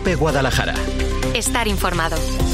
COPE Guadalajara. Estar informado.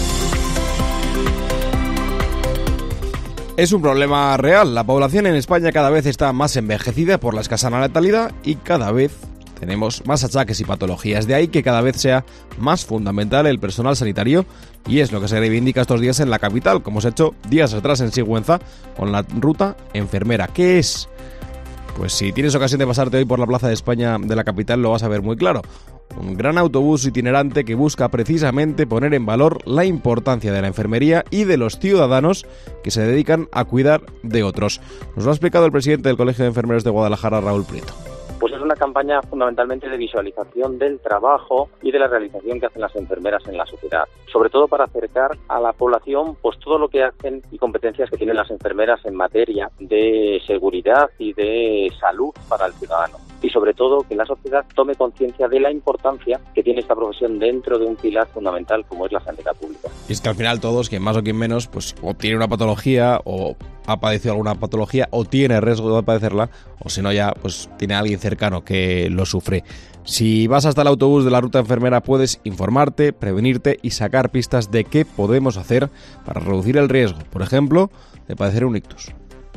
Es un problema real. La población en España cada vez está más envejecida por la escasa natalidad y cada vez tenemos más achaques y patologías. De ahí que cada vez sea más fundamental el personal sanitario, y es lo que se reivindica estos días en la capital, como se ha hecho días atrás en Sigüenza con la ruta enfermera. ¿Qué es? Pues si tienes ocasión de pasarte hoy por la Plaza de España de la capital lo vas a ver muy claro. Un gran autobús itinerante que busca precisamente poner en valor la importancia de la enfermería y de los ciudadanos que se dedican a cuidar de otros. Nos lo ha explicado el presidente del Colegio de Enfermeros de Guadalajara, Raúl Prieto. Pues es una campaña fundamentalmente de visualización del trabajo y de la realización que hacen las enfermeras en la sociedad, sobre todo para acercar a la población pues todo lo que hacen y competencias que tienen las enfermeras en materia de seguridad y de salud para el ciudadano. Y sobre todo que la sociedad tome conciencia de la importancia que tiene esta profesión dentro de un pilar fundamental como es la sanidad pública. Y es que al final todos, quien más o quien menos, pues o tiene una patología o ha padecido alguna patología o tiene riesgo de padecerla, o si no ya pues tiene a alguien cercano que lo sufre. Si vas hasta el autobús de la ruta enfermera puedes informarte, prevenirte y sacar pistas de qué podemos hacer para reducir el riesgo, por ejemplo, de padecer un ictus.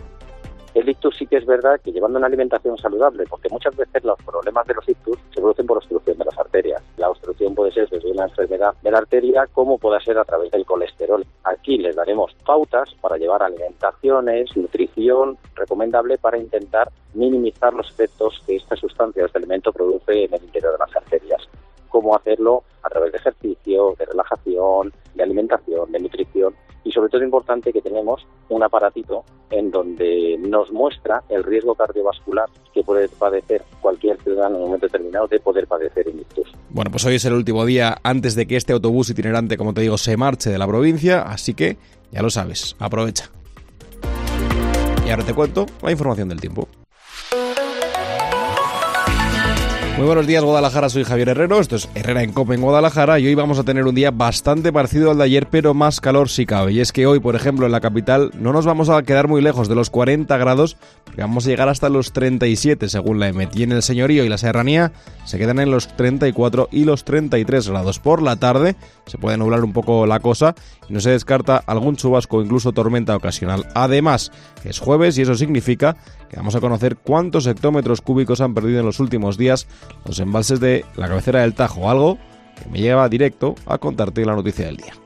El ictus sí que es verdad que llevando una alimentación saludable, porque muchas veces los problemas de los ictus se producen por obstrucción de las arterias. La obstrucción puede ser desde una enfermedad de la arteria como puede ser a través del colesterol. Aquí les daremos pautas para llevar alimentaciones, nutrición recomendable para intentar minimizar los efectos que esta sustancia, este elemento produce en el interior de las arterias. Cómo hacerlo a través de ejercicio, de relajación, de alimentación, de nutrición y sobre todo importante que tenemos un aparatito en donde nos muestra el riesgo cardiovascular que puede padecer cualquier ciudadano en un momento determinado de poder padecer un ictus. Bueno, pues hoy es el último día antes de que este autobús itinerante, como te digo, se marche de la provincia, así que ya lo sabes, aprovecha. Y ahora te cuento la información del tiempo. Muy buenos días Guadalajara, soy Javier Herrero, esto es Herrera en COPE en Guadalajara y hoy vamos a tener un día bastante parecido al de ayer, pero más calor si cabe. Y es que hoy, por ejemplo, en la capital no nos vamos a quedar muy lejos de los 40 grados, porque vamos a llegar hasta los 37 según la EMET. Y en el Señorío y la Serranía se quedan en los 34 y los 33 grados. Por la tarde se puede nublar un poco la cosa y no se descarta algún chubasco o incluso tormenta ocasional. Además, es jueves y eso significa que vamos a conocer cuántos hectómetros cúbicos han perdido en los últimos días los embalses de la cabecera del Tajo, algo que me lleva directo a contarte la noticia del día.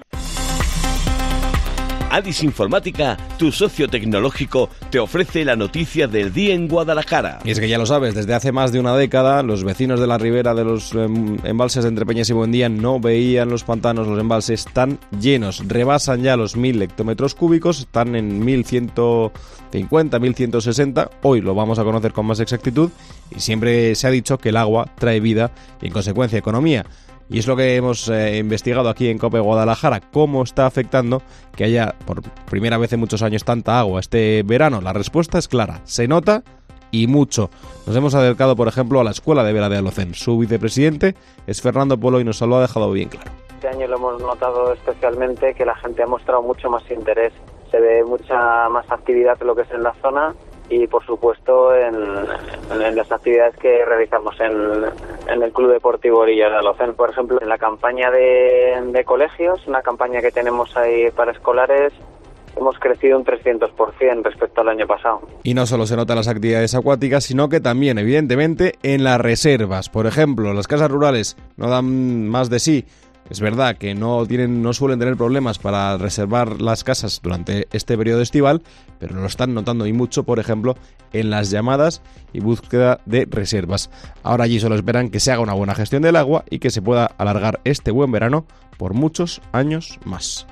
Adis Informática, tu socio tecnológico, te ofrece la noticia del día en Guadalajara. Y es que ya lo sabes, desde hace más de una década los vecinos de la ribera de los embalses de Entre Peñas y Buendía no veían los pantanos, los embalses tan llenos. Rebasan ya los 1000 hectómetros cúbicos, están en 1150, 1160. Hoy lo vamos a conocer con más exactitud y siempre se ha dicho que el agua trae vida y en consecuencia economía. Y es lo que hemos investigado aquí en COPE Guadalajara, cómo está afectando que haya por primera vez en muchos años tanta agua este verano. La respuesta es clara, se nota y mucho. Nos hemos acercado, por ejemplo, a la Escuela de Vera de Alocén. Su vicepresidente es Fernando Polo y nos lo ha dejado bien claro. Este año lo hemos notado especialmente que la gente ha mostrado mucho más interés. Se ve mucha más actividad en lo que es en la zona y por supuesto en las actividades que realizamos en el Club Deportivo Orillas de Alocén. Por ejemplo, en la campaña de colegios, una campaña que tenemos ahí para escolares, hemos crecido un 300% respecto al año pasado. Y no solo se nota en las actividades acuáticas, sino que también, evidentemente, en las reservas. Por ejemplo, las casas rurales no dan más de sí. Es verdad que no suelen tener problemas para reservar las casas durante este periodo estival, pero lo están notando y mucho, por ejemplo, en las llamadas y búsqueda de reservas. Ahora allí solo esperan que se haga una buena gestión del agua y que se pueda alargar este buen verano por muchos años más.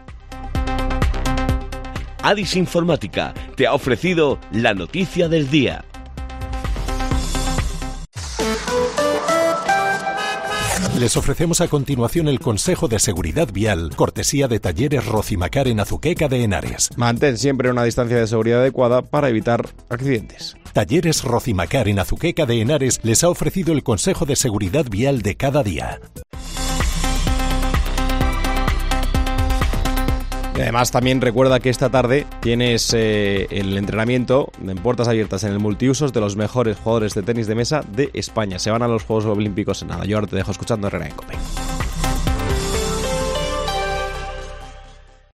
Adis Informática te ha ofrecido la noticia del día. Les ofrecemos a continuación el consejo de seguridad vial, cortesía de Talleres Rocimacar en Azuqueca de Henares. Mantén siempre una distancia de seguridad adecuada para evitar accidentes. Talleres Rocimacar en Azuqueca de Henares les ha ofrecido el consejo de seguridad vial de cada día. Y además también recuerda que esta tarde tienes el entrenamiento en puertas abiertas en el multiusos de los mejores jugadores de tenis de mesa de España. Se van a los Juegos Olímpicos en nada. Yo ahora te dejo escuchando Herrera en COPE.